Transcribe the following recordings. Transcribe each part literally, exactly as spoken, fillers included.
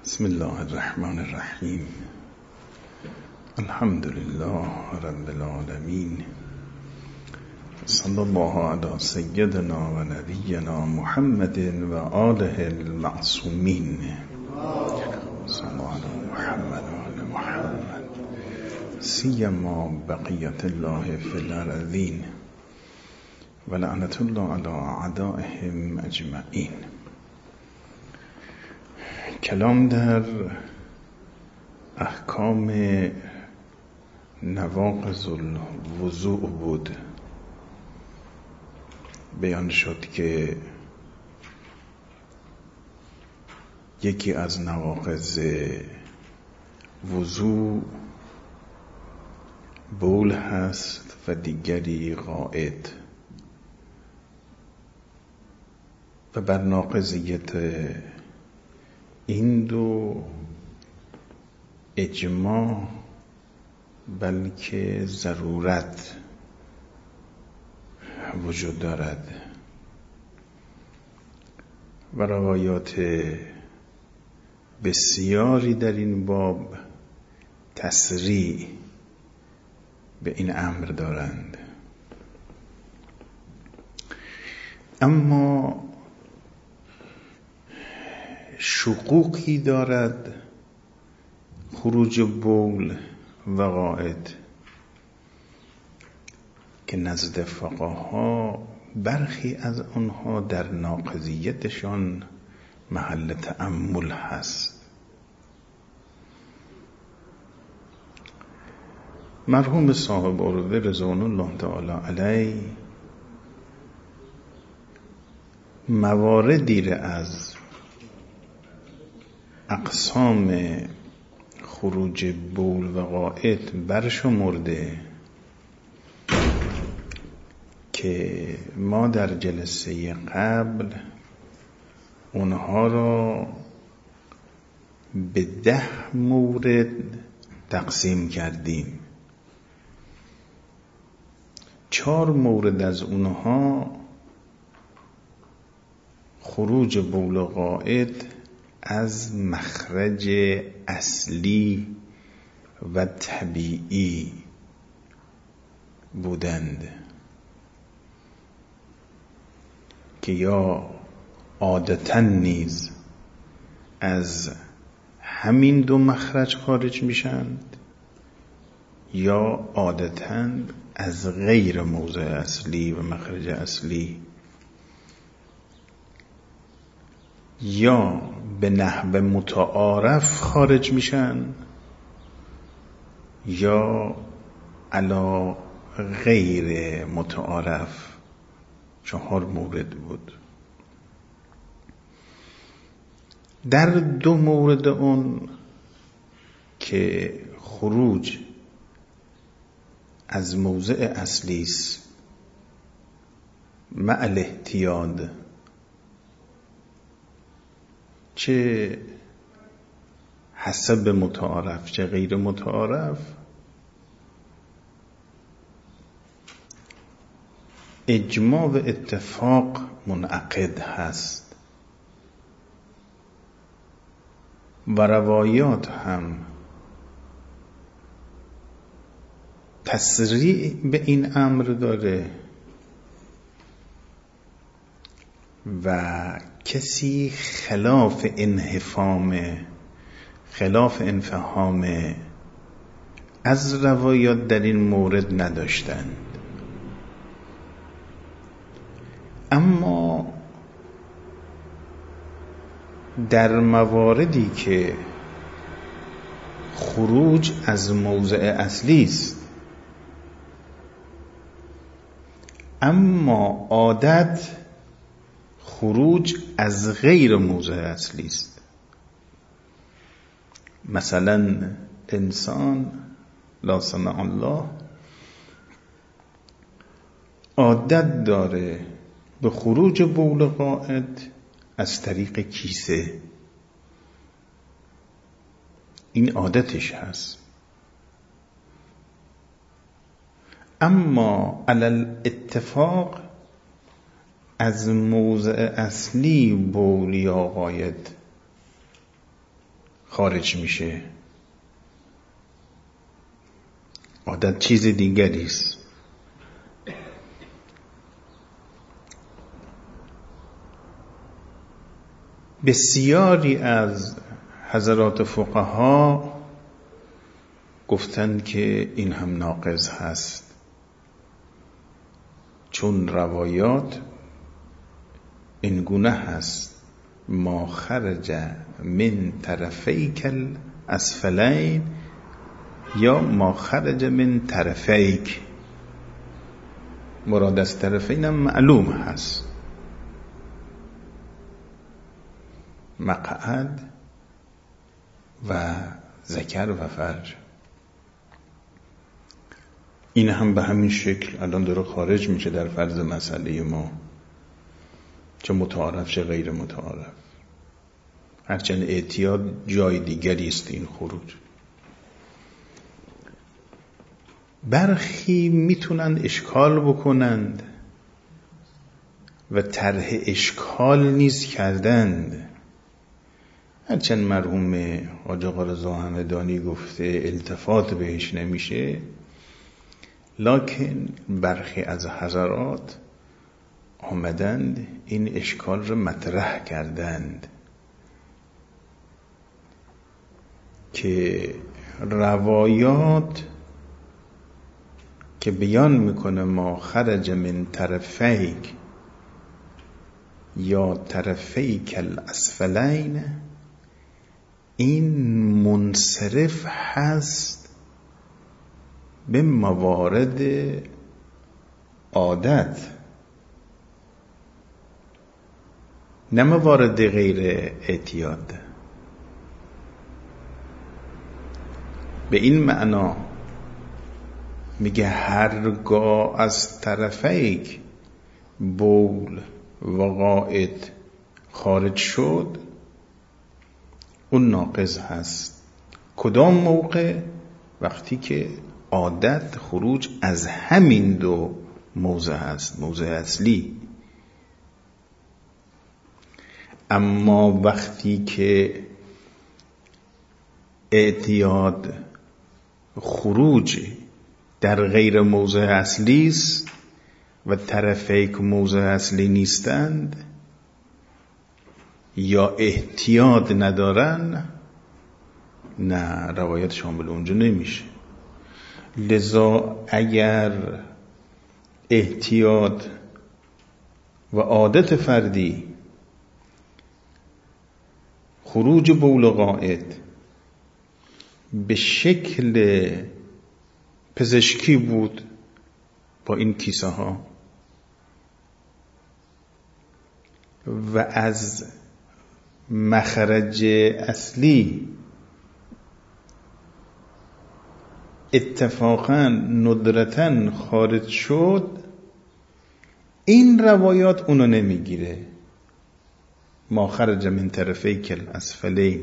بسم الله الرحمن الرحیم. الحمد لله رب العالمین. صلی الله علی سیدنا و نبینا محمد و آله المعصومین. صلی الله علی محمد و آل محمد سیما بقیت الله فی الارضین و لعنت الله علی اعدائهم اجمعین. کلام در احکام نواقض الوضوء بود. بیان شد که یکی از نواقض وضوء بول هست و دیگری غائط، و بر ناقضیت این دو اجماع بلکه ضرورت وجود دارد و روایات بسیاری در این باب تسریع به این امر دارند. اما شقوقی دارد خروج بول و غائط که نزد فقها برخی از آنها در ناقضیتشان محل تأمل هست. مرحوم صاحب ارده رضوان الله تعالی علیه مواردی را از اقسام خروج بول و غائط برشمرده که ما در جلسه قبل اونها را به ده مورد تقسیم کردیم. چهار مورد از اونها خروج بول و غائط از مخرج اصلی و طبیعی بودند که یا عادتاً نیز از همین دو مخرج خارج میشند یا عادتاً از غیر موضع اصلی و مخرج اصلی، یا به نحو متعارف خارج میشن یا علا غیر متعارف. چهار مورد بود. در دو مورد اون که خروج از موضع اصلی است مع الاحتیاط، چه حسب متعارف چه غیر متعارف، اجماع و اتفاق منعقد هست و روایات هم تسریع به این امر داره و کسی خلاف انحفام خلاف انفهام از روایات در این مورد نداشتند. اما در مواردی که خروج از موضع اصلی است اما عادت خروج از غیر موضع اصلی است، مثلا انسان لا سمح الله عادت داره به خروج بول غائط از طریق کیسه، این عادتش هست، اما علی الاتفاق از موضع اصلی بول یا غایط خارج میشه. عادت چیز دیگری است. بسیاری از حضرات فقها گفتند که این هم ناقض هست، چون روایات این گونه هست: ما خرج من طرفیک الاسفلین یا ما خرج من طرفیک. مراد از طرفین هم معلوم هست، مقعد و ذکر و فرج. این هم به همین شکل الان داره خارج میشه در فرض مسئله ما، چه متعارف چه غیر متعارف، هرچند اعتیاد جای دیگری است این خروج. برخی میتونند اشکال بکنند و طرح اشکال نیز کردند، هرچند مرحوم حاج آقا رضا همدانی گفته التفات بهش نمیشه، لکن برخی از حضرات آمدند این اشکال رو مطرح کردند که روایات که بیان میکنه ما خرج من طرفیک یا طرفیک الاسفلین، این منصرف هست به موارد عادت، نه موارد غیر اعتیاد. به این معنا میگه هرگاه از طرفیک بول و غائط خارج شد اون ناقض هست. کدام موقع؟ وقتی که عادت خروج از همین دو موضع هست، موضع اصلی. اما وقتی که اعتیاد خروج در غیر موضع اصلی است و طرفیک موضع اصلی نیستند یا احتیاط ندارن، نه، روایت شامل اونجا نمیشه. لذا اگر احتیاط و عادت فردی خروج بول و غائط به شکل پزشکی بود با این کیسه ها و از مخرج اصلی اتفاقا ندرتاً خارج شد، این روایات اونو نمیگیره. ما خرج من طرفیک الاسفلین،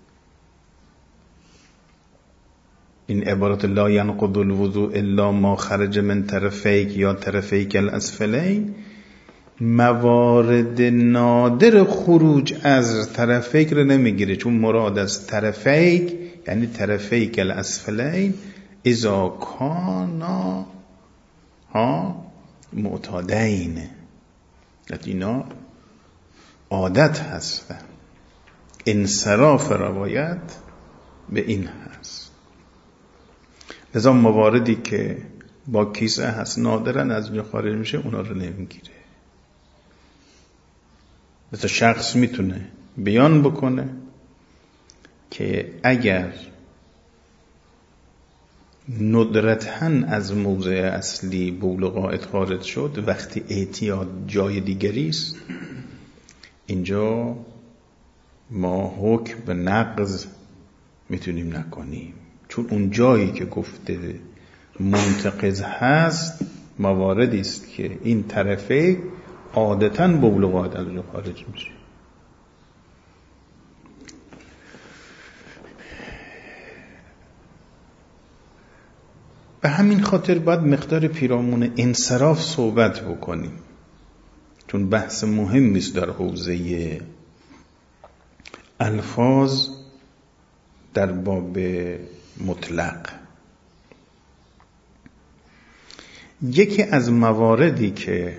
این عبارت لا ینقض الوضوء الا ما خرج من طرفیک یا طرفیک الاسفلین، موارد نادر خروج از طرفیک رو نمیگیره، چون مراد از طرفیک یعنی طرفیک الاسفلین اذا کانا ها معتادین، اینا عادت هستن. انصراف روایت به این هست. لذا مواردی که با کیسه هست نادرن از اونجا خارج میشه، اونا رو نمیگیره. لذا شخص میتونه بیان بکنه که اگر ندرتاً از موضع اصلی بول و غائط خارج شد، وقتی اعتیاد جای دیگری است، اینجا ما حکم به نقض میتونیم نکنیم، چون اون جایی که گفته منتقض هست مواردی است که این طرفه عادتاً بول و غائط از اونجا خارج میشه. به همین خاطر باید مقدار پیرامون انصراف صحبت بکنیم، چون بحث مهمی است در حوزه الفاظ در باب مطلق. یکی از مواردی که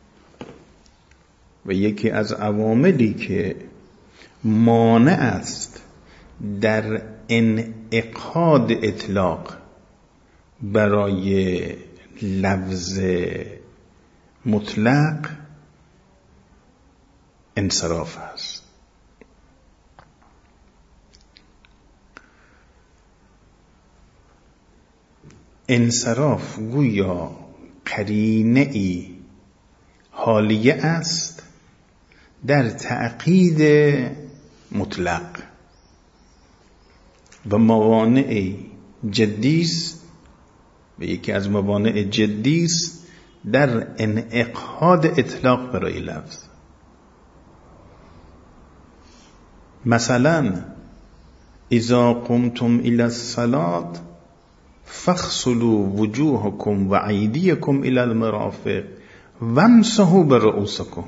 و یکی از عواملی که مانع است در انعقاد اطلاق برای لفظ مطلق انصراف است. انصراف گویا قرینه ای حالیه است در تعقید مطلق و موانع جدی است و یکی از موانع جدی است در انعقاد اطلاق برای لفظ. مثلا اذا قمتم الى الصلاة فاغسلوا وجوهكم وأيديكم الى المرافق وامسحوا برؤوسكم.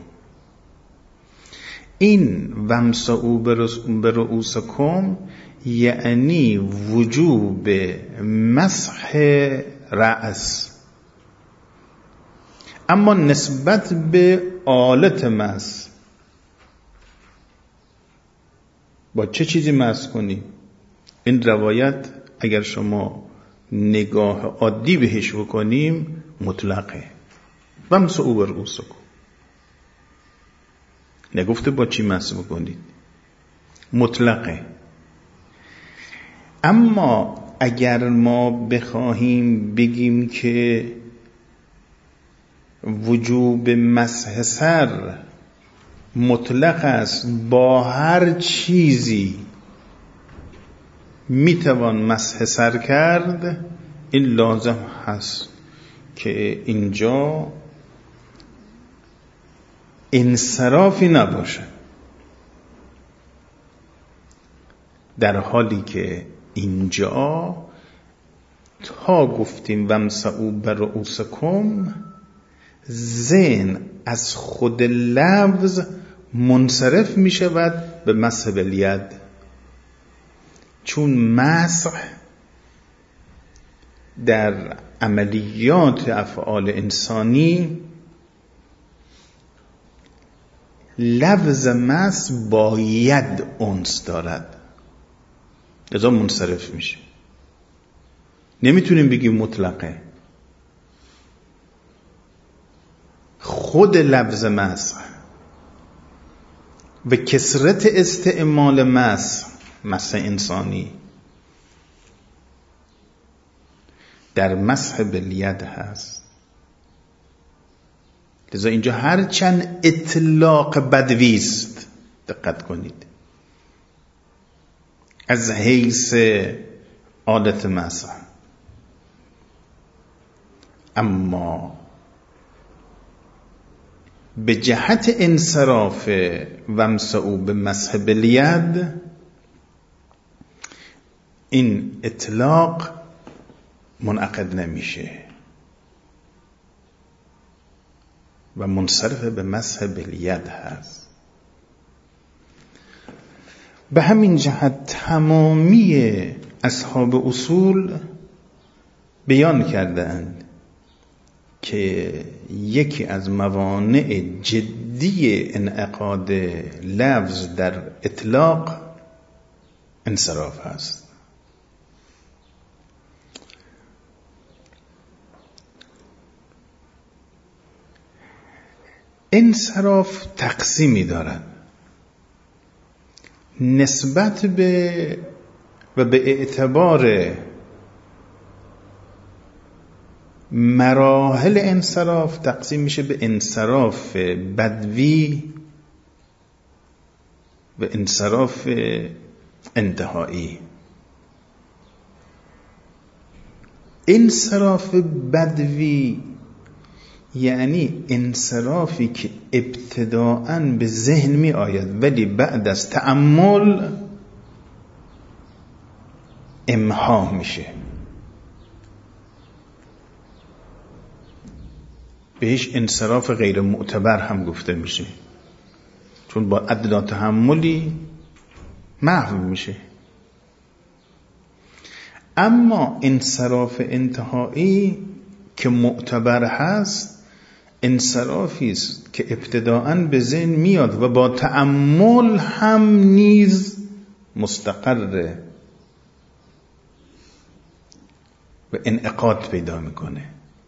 این وامسحوا برؤوسكم یعنی وجوب مسح رأس، اما نسبت به آلت مسح با چه چیزی مسح کنی؟ این روایت اگر شما نگاه عادی بهش بکنیم مطلقه. وامسحوا برؤوسکم، نگفته با چی مسح بکنید، مطلقه. اما اگر ما بخواهیم بگیم که وجوب مسح سر مطلق است، با هر چیزی میتوان مسح سر کرد، این لازم هست که اینجا انصرافی نباشه، در حالی که اینجا تا گفتیم وامسحوا برؤوسکم ذهن از خود لفظ منصرف می شود به مسح بالید، چون مسح در عملیات افعال انسانی لفظ مسح باید انس دارد، لذا منصرف میشه. نمیتونیم بگیم مطلقه. خود لفظ مسح و کثرت استعمال مسح، مسح انسانی در مسح بالید هست. لذا اینجا هر چند اطلاق بدوی است، دقت کنید، از حیث عادت مسح، اما به جهت انصراف وامسحوا بمسح بالید این اطلاق منعقد نمیشه و منصرف به مسح بالید هست. به همین جهت تمامی اصحاب اصول بیان کردند که یکی از موانع جدی انعقاد لفظ در اطلاق انصراف هست. انصراف تقسیمی دارد نسبت به و به اعتبار مراحل انصراف تقسیم میشه به انصراف بدوی و انصراف انتهایی. انصراف بدوی یعنی انصرافی که ابتداءً به ذهن می آید ولی بعد از تأمل امحا میشه، بهش انصراف غیر معتبر هم گفته میشه، چون با ادنا تحملی محو میشه. اما انصراف انتهایی که معتبر هست انصرافی است که ابتداءً به ذهن میاد و با تأمل هم نیز مستقره و انعقاد پیدا میکنه.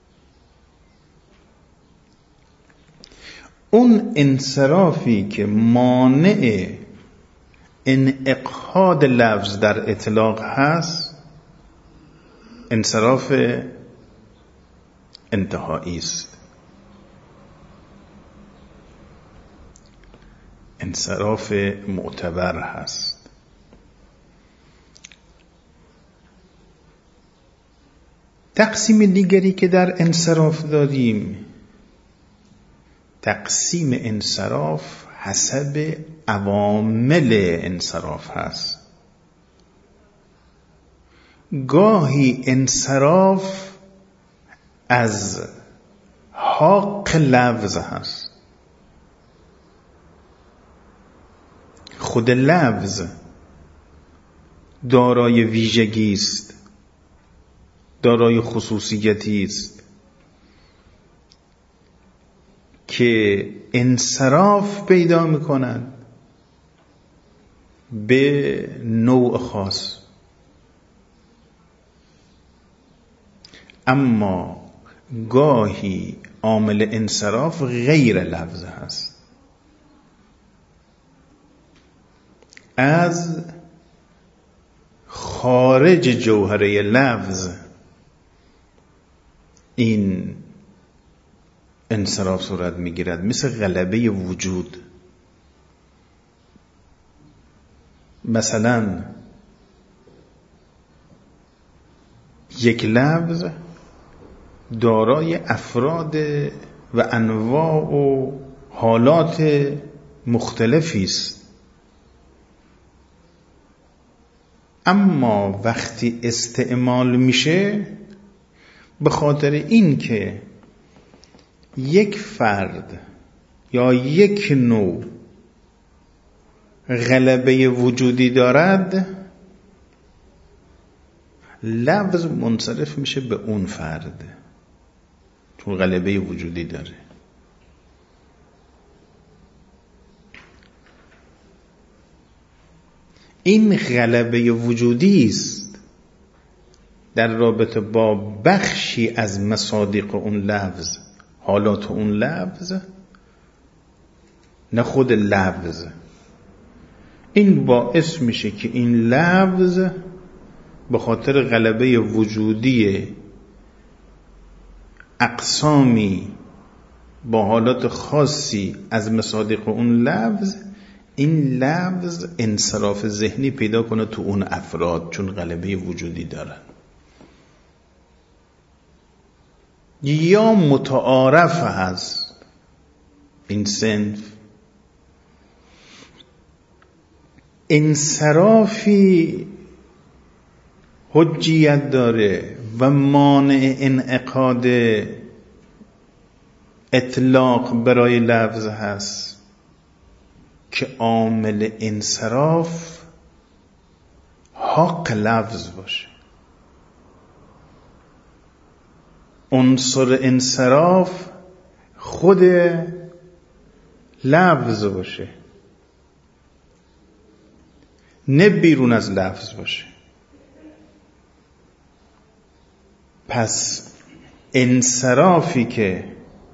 اون انصرافی که مانع انعقاد لفظ در اطلاق هست انصراف انتهایی است، انصراف معتبر هست. تقسیم دیگری که در انصراف داریم، تقسیم انصراف حسب عوامل انصراف هست. گاهی انصراف از حق لفظ هست، خود لفظ دارای ویژگی است، دارای خصوصیتی است که انصراف پیدا میکنند به نوع خاص. اما گاهی عامل انصراف غیر لفظ هست، از خارج جوهره لفظ این انصراف صورت میگیرد، مثل غلبه وجود. مثلا یک لفظ دارای افراد و انواع و حالات مختلفی است، اما وقتی استعمال میشه به خاطر این که یک فرد یا یک نوع غلبه وجودی دارد، لفظ منصرف میشه به اون فرد چون غلبه وجودی داره. این غلبه وجودی است در رابطه با بخشی از مصادیق اون لفظ، حالات اون لفظ، نه خود لفظ. این باعث میشه که این لفظ به خاطر غلبه وجودی اقسامی با حالات خاصی از مصادیق اون لفظ، این لفظ انصراف ذهنی پیدا کنه تو اون افراد چون غلبه وجودی دارن. یا متعارف هست این صنف، انصرافی حجیت داره و مانع انعقاد اطلاق برای لفظ هست که عامل انصراف حق لفظ باشه، عنصر انصراف خود لفظ باشه، نه بیرون از لفظ باشه. پس انصرافی که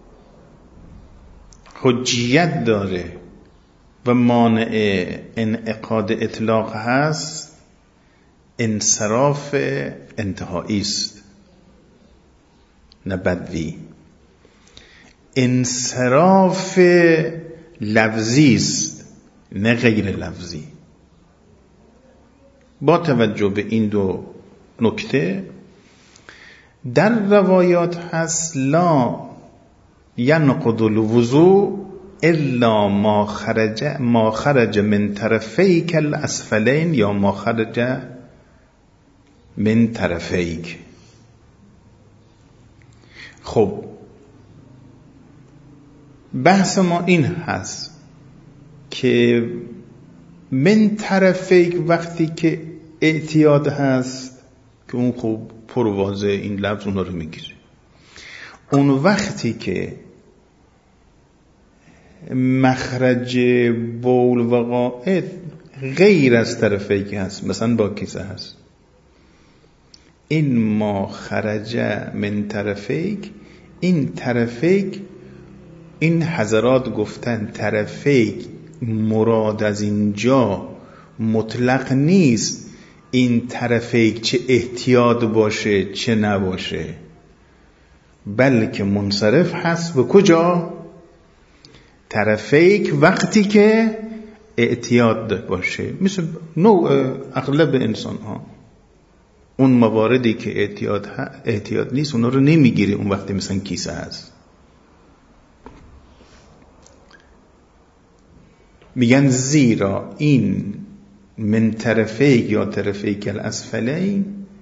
حجیت داره و مانع انعقاد اطلاق هست انصراف انتهایی است، نه بدوی. انصراف لفظی است، نه غیر لفظی. با توجه به این دو نکته در روایات هست لا ینقض الوضوء الا ما خرج ما خرج من طرفیک الاسفلین یا ما خرج من طرفیک. خب بحث ما این هست که من طرفیک وقتی که اعتیاد هست که اون خوب پرواضح این لفظ اونا رو میگیره. اون وقتی که مخرج بول و قائط غیر از طرفیک هست، مثلا با کیسه هست، این ما خرج من طرفیک، این طرفیک، این حضرات گفتن طرفیک مراد از اینجا مطلق نیست این طرفیک چه احتیاط باشه چه نباشه، بلکه منصرف هست به کجا؟ طرفیک وقتی که اعتیاد باشه، مثل نوع اغلب انسان ها. اون مواردی که اعتیاد, اعتیاد نیست اونا رو نمیگیره اون وقتی مثلا کیسه هست. میگن زیرا این من طرفیک یا طرفیک الاسفلین،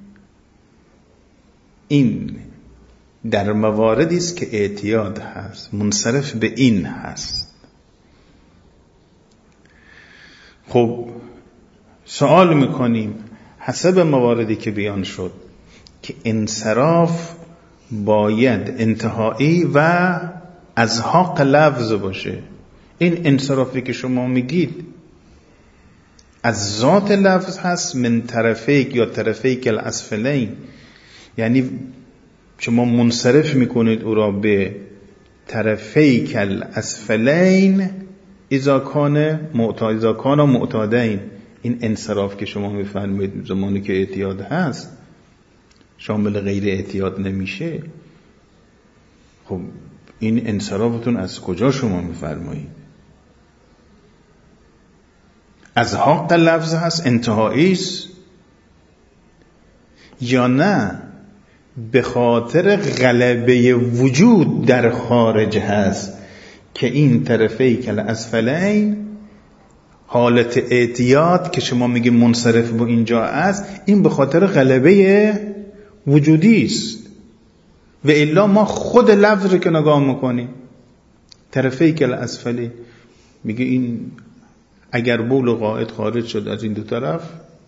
این در مواردی است که اعتیاد هست، منصرف به این هست. خب سوال میکنیم حسب مواردی که بیان شد که انصراف باید انتهایی و از حق لفظ باشه. این انصرافی که شما میگید از ذات لفظ هست، من طرفیک یا طرفیک الاسفلین، یعنی شما منصرف میکنید او را به طرفیک الاسفلین اذا کان معتاد اذا کان معتادین. این انصراف که شما میفرمایید زمانی که اعتیاد هست شامل غیر اعتیاد نمیشه. خب این انصرافتون از کجا شما میفرمایید؟ از حق لفظ هست انتهایی است یا نه به خاطر غلبه وجود در خارج هست که این طرفیک الاسفلین حالت اعتیاد که شما میگی منصرف به اینجا است، این به خاطر غلبه وجودی است و الا ما خود لفظ رو که نگاه میکنیم طرفیک الاسفلین میگه این اگر بول و قائط خارج شد از این دو طرف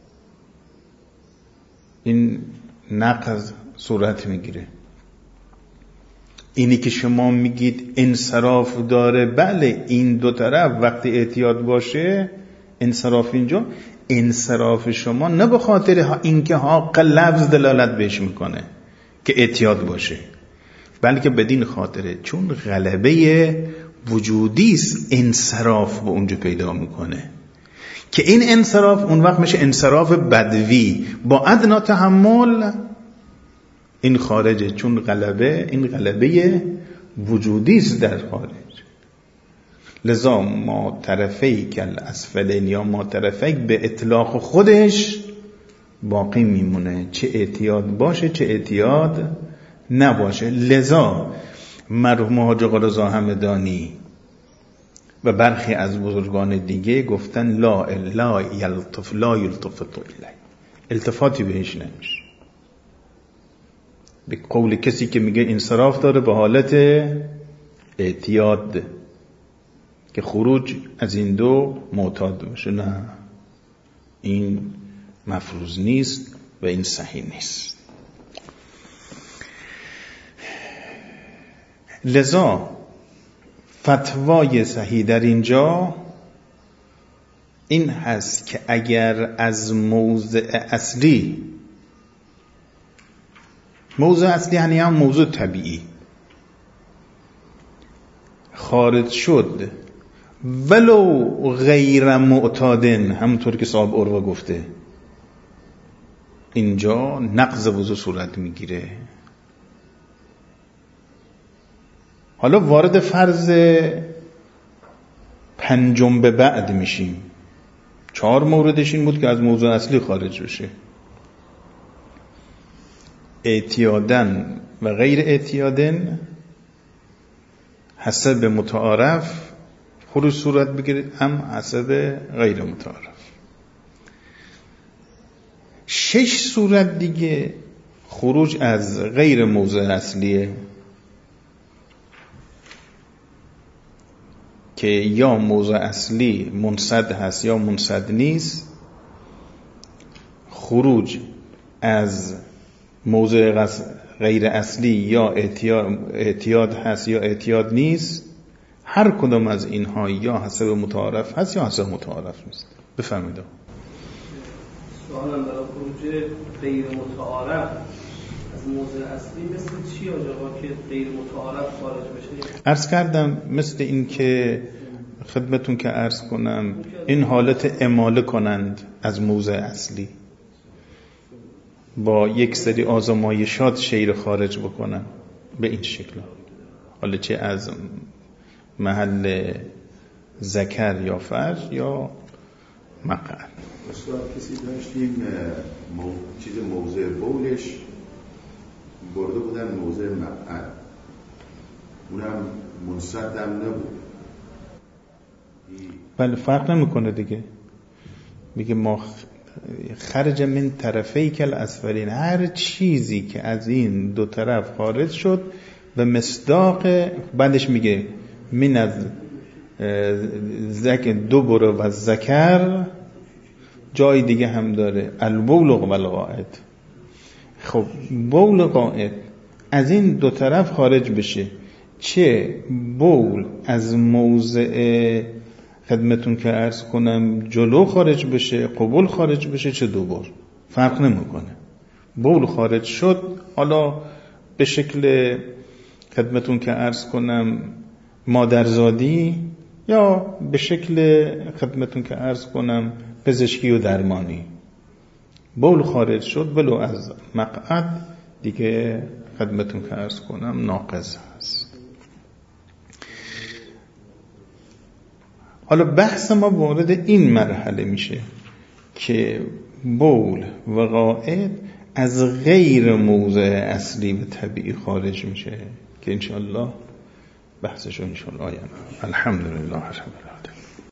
این نقض صورت میگیره. اینی که شما میگید انصراف داره، بله این دو طرف وقتی اعتیاد باشه انصراف، اینجا انصراف شما نه به خاطر اینکه حق لفظ دلالت بهش میکنه که اعتیاد باشه، بلکه بدین خاطره چون غلبه وجودی است انصراف به اونجا پیدا میکنه که این انصراف اون وقت میشه انصراف بدوی با ادنا تحمل. این خارجه چون غلبه، این غلبه وجودی است در خارج. لذا ما طرفیک الاسفلین یا ما طرفیک به اطلاق خودش باقی میمونه، چه اعتیاد باشه چه اعتیاد نباشه. لذا مرحوم حاج آقا رضا همدانی و برخی از بزرگان دیگه گفتن لا لا یلطف لا یلتفت الیه، التفاتی بهش نمیشه. به قول کسی که میگه انصراف داره به حالت اعتیاد که خروج از این دو معتاد باشه، نه این مفروض نیست و این صحیح نیست. لذا فتوای صحیح در اینجا این هست که اگر از موضع اصلی، موضع اصلی یعنی هم موضوع طبیعی، خارج شد ولو غیر معتادن، همونطور که صاحب عروه گفته، اینجا نقض وضو صورت میگیره. حالا وارد فرض پنجم به بعد میشیم. چهار موردش این بود که از موضوع اصلی خارج بشه. اعتیادن و غیر اعتیادن حسب متعارف خروج صورت بگیره، هم حسب غیر متعارف. شش صورت دیگه خروج از غیر موضوع اصلیه که یا موضوع اصلی منصد هست یا منصد نیست. خروج از موضع غیر اصلی یا اعتیاد, اعتیاد هست یا اعتیاد نیست، هر کدام از اینها یا حسب متعارف هست یا حسب متعارف نیست. بفرمایید. سوالم برای خروج غیر متعارف از موضع اصلی مثل چی آقا که غیر متعارف خارج بشه؟ عرض کردم مثل این که خدمتون که عرض کنم این حالت اماله کنند از موضع اصلی، با یک سری آزمایشات شیر خارج بکنن به این شکل، حالا چه از محل ذکر یا فرج یا مقعد. استاد کسی داشتیم مو... چیز موضع بولش برده بودن موضع مقعد، اونم منصدم نبود. بله فرق نمیکنه دیگه، میگه ما خرج من طرفی کل اسفلین، هر چیزی که از این دو طرف خارج شد و مصداق، بعدش میگه من از ذکر دو برو و ذکر، جای دیگه هم داره البول و الغائط. خب بول قائط از این دو طرف خارج بشه، چه بول از موضع خدمتون که عرض کنم جلو خارج بشه، قبول خارج بشه، چه دوبار، فرق نمیکنه. بول خارج شد، حالا به شکل خدمتون که عرض کنم مادرزادی یا به شکل خدمتون که عرض کنم پزشکی و درمانی، بول خارج شد ولو از مقعد دیگه خدمتون که عرض کنم ناقض هست. حالا بحث ما وارد این مرحله میشه که بول و غائط از غیر موضع اصلی و طبیعی خارج میشه که انشاءالله بحثشو انشاءالله آینده. الحمدلله رب العالمین.